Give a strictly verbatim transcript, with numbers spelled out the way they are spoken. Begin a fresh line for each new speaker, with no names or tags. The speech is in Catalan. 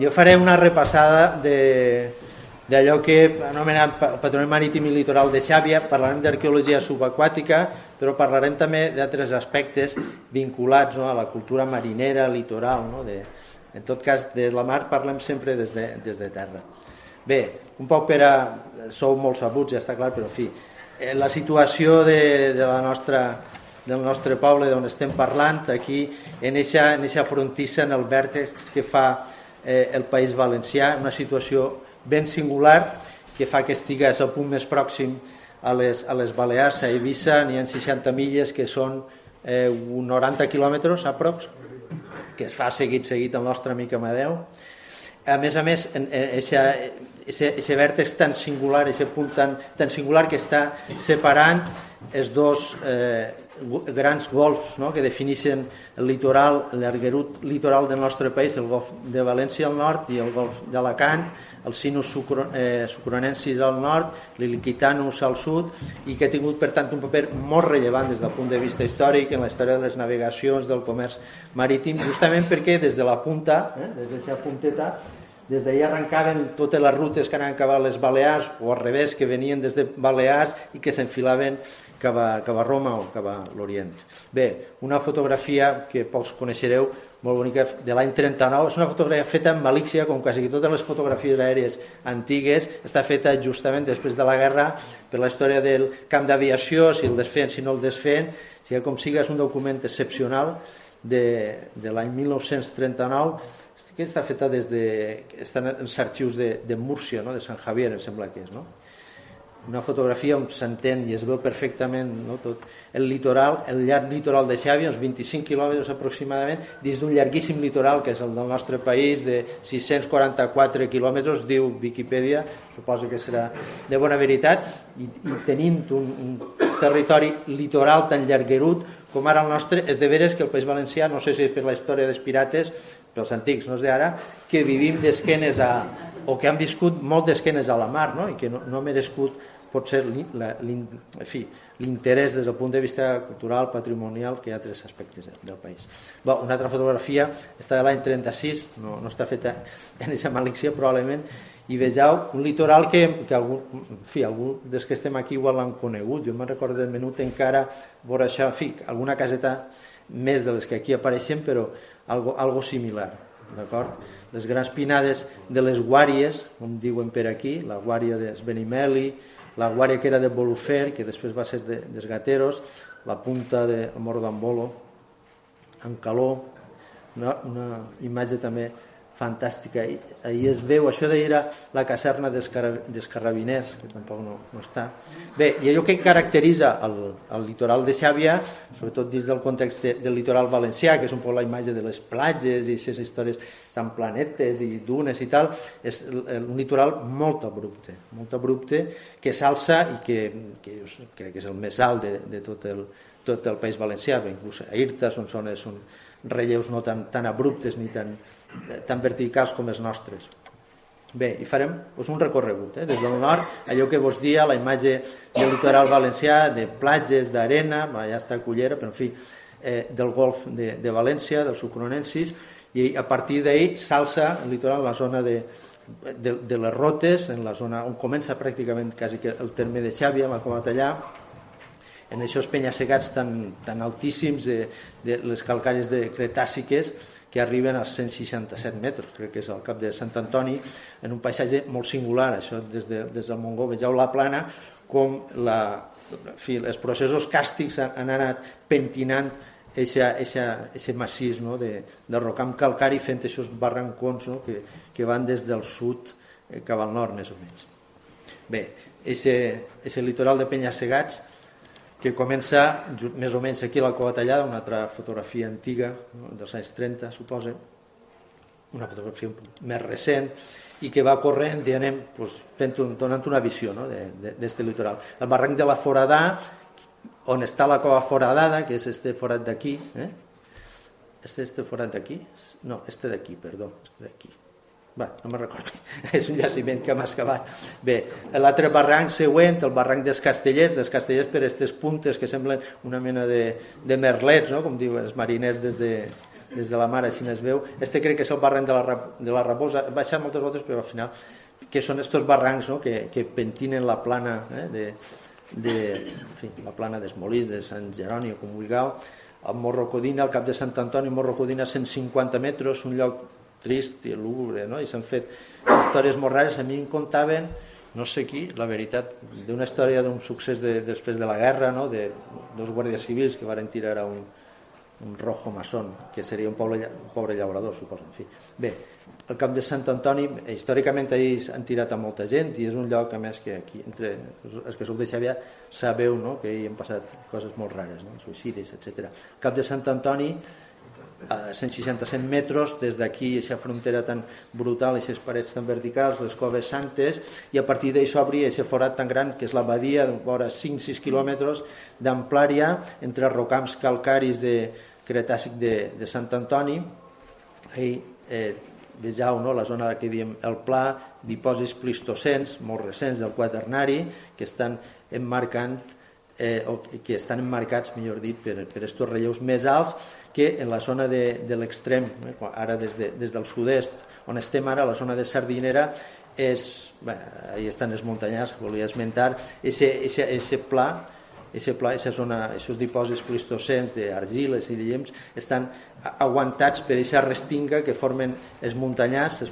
Jo faré una repassada de, d'allò que he anomenat Patrimoni Marítim i Litoral de Xàbia. Parlarem d'arqueologia subaquàtica, però parlarem també d'altres aspectes vinculats, no, a la cultura marinera, litoral, no? de, en tot cas de la mar parlem sempre des de, des de terra. Bé, un poc per a... sou molt sabuts, ja està clar, però en fi, la situació de, de la nostra, del nostre poble d'on estem parlant, aquí en eixa, en eixa frontissa, en el vèrtex que fa eh, el País Valencià, una situació ben singular que fa que estigués al punt més pròxim a les, a les Balears, a Eivissa. N'hi ha seixanta milles que són eh, noranta quilòmetres aprox, que es fa seguit seguit el nostre amic Amadeu. A més a més, aquest vèrtex tan singular, aquest punt tan, tan singular que està separant els dos eh, grans golfs, no?, que defineixen el litoral, l'erguerut litoral del nostre país, el golf de València al nord i el golf d'Alacant, el Sinus eh, Sucronensis al nord, l'Iliquitanus al sud, i que ha tingut per tant un paper molt rellevant des del punt de vista històric en la història de les navegacions, del comerç marítim, justament perquè des de la punta, eh, des d'aquesta punteta, des d'ahir arrencaven totes les rutes que anaven cap a les Balears, o al revés, que venien des de Balears i que s'enfilaven cap a, cap a Roma o cap a l'Orient. Bé, una fotografia que pocs coneixereu, molt bonica, de l'any trenta-nou. És una fotografia feta en Malícia, com quasi totes les fotografies aèries antigues. Està feta justament després de la guerra per la història del camp d'aviació, si el desfent, si no el desfent. O sigui, com sigui, és un document excepcional de, de l'any mil nou-cents trenta-nou, que està feta des de... estan els arxius de, de Múrcia, no?, de Sant Javier, em sembla que és, no? Una fotografia on s'entén i es veu perfectament, no?, tot el litoral, el llarg litoral de Xàbia, uns vint-i-cinc quilòmetres aproximadament, dins d'un llarguíssim litoral que és el del nostre país, de sis-cents quaranta-quatre quilòmetres, diu Viquipèdia, suposo que serà de bona veritat, i, i tenint un, un territori litoral tan llarguerut com ara el nostre, és de veres que el País Valencià, no sé si és per la història dels pirates, pels antics, no és d'ara, que vivim d'esquenes a... o que han viscut molt d'esquenes a la mar, no?, i que no, no ha merescut potser l'interès des del punt de vista cultural, patrimonial, que hi ha altres aspectes del país. Bé, una altra fotografia està de l'any trenta-sis, no, no està feta en aquesta Malícia probablement, i vegeu un litoral que, que algú, en fi, algú dels que estem aquí igual l'han conegut. Jo me'n recordo del menut encara veure això, en fi, alguna caseta més de les que aquí apareixen, però algo, algo similar, d'acord? Les grans pinades de les guàries, com diuen per aquí, la guària de Benimeli, la guària que era de Bolufer, que després va ser de, dels Gateros, la punta de Mordambolo, en calor, una, una imatge també fantàstica. Ahir es veu, això d'ahir era la caserna dels, car dels carrabiners, que tampoc no, no està. Bé, i allò que caracteritza el, el litoral de Xàbia, sobretot dins del context de, del litoral valencià, que és un poc la imatge de les platges i aquestes històries tan planetes i dunes i tal, és un litoral molt abrupte, molt abrupte, que s'alça i que, que crec que és el més alt de, de tot, el, tot el País Valencià, inclús a Irta són zones, són relleus no tan, tan abruptes ni tan, tan verticals com els nostres. Bé, i farem doncs, un recorregut, eh? Des del nord, allò que vos dia, la imatge del litoral valencià, de platges, d'arena, ja està a Cullera, però en fi, eh, del golf de, de València, del Sucronensis, i a partir d'ahir s'alça el litoral, la zona de, de, de les Rotes, en la zona on comença pràcticament quasi que el terme de Xàbia, la Cova Tallà, en aquests penya-segats tan, tan altíssims de, de les calcàries de cretàciques que arriben als cent seixanta-set metres, crec que és al cap de Sant Antoni, en un paisatge molt singular, això des, de, des del Montgó. Vegeu la plana com la, en fi, els processos càstics han, han anat pentinant aquest massís, no?, de, de rocam calcari, fent aquests barrancons, no?, que, que van des del sud eh, cap al nord, més o menys. Bé, aquest litoral de penya-segats que comença més o menys aquí a la Cova Tallada, una altra fotografia antiga, no?, dels anys trenta, suposa, una fotografia més recent, i que va corrent, diguem, pues, fent un, donant una visió, no?, d'aquest litoral. El barranc de la Foradà, on està la Cova Foradada, que és este forat d'aquí, eh? este, este forat d'aquí? No, este d'aquí, perdó, este d'aquí. Bé, no me'n recordo, és un jaciment que m'ha excavat. Bé, l'altre barranc següent, el barranc dels Castellers, dels Castellers per aquestes puntes que semblen una mena de, de merlets, no?, com diuen els mariners des de, des de la mar així es veu. Este crec que és el barranc de la, de la Rabosa, he baixat moltes voltes però al final que són estos barrancs, no? que, que pentinen la plana eh? de, de en fi, la plana d'Esmolís, de Sant Jeroni, com vulgueu, el Morro Codina, el Cap de Sant Antoni, Morro Codina, cent cinquanta metres, un lloc trist i lúgubre, no? I s'han fet històries molt rares. A mi em contaven, no sé qui, la veritat, d'una història d'un succés de, després de la guerra, no? De dos guàrdies civils que varen tirar a un, un rojo maçón, que seria un pobre, un pobre llaurador, suposo. En fi. Bé, el Cap de Sant Antoni, històricament allà han tirat a molta gent i és un lloc, a més, que aquí, entre els que sou de Xàbia, sabeu, no? Que hi han passat coses molt rares, no? Suïcidis, etcètera. El Cap de Sant Antoni, a cent seixanta-set metres, des d'aquí, aquesta frontera tan brutal, aquestes parets tan verticals, les coves santes, i a partir d'això obri aquest forat tan gran que és la badia, vora cinc sis quilòmetres d'amplària entre rocams calcaris de Cretàcic de, de Sant Antoni. I eh, vegeu, no? La zona que diem el Pla, dipòsits plistocens molt recents del Quaternari que estan emmarcant eh, o que estan emmarcats, millor dit, per, per estos relleus més alts que en la zona de, de l'extrem, eh, ara des, de, des del sud-est, on estem ara, la zona de Sardinera, és, bé, ahí estan els muntanyars, volia esmentar, aquest pla, Eixe pla, eixa zona, aquests dipòsits plistocens d'argiles i de llems estan aguantats per aquesta restinga que formen els muntanyars, els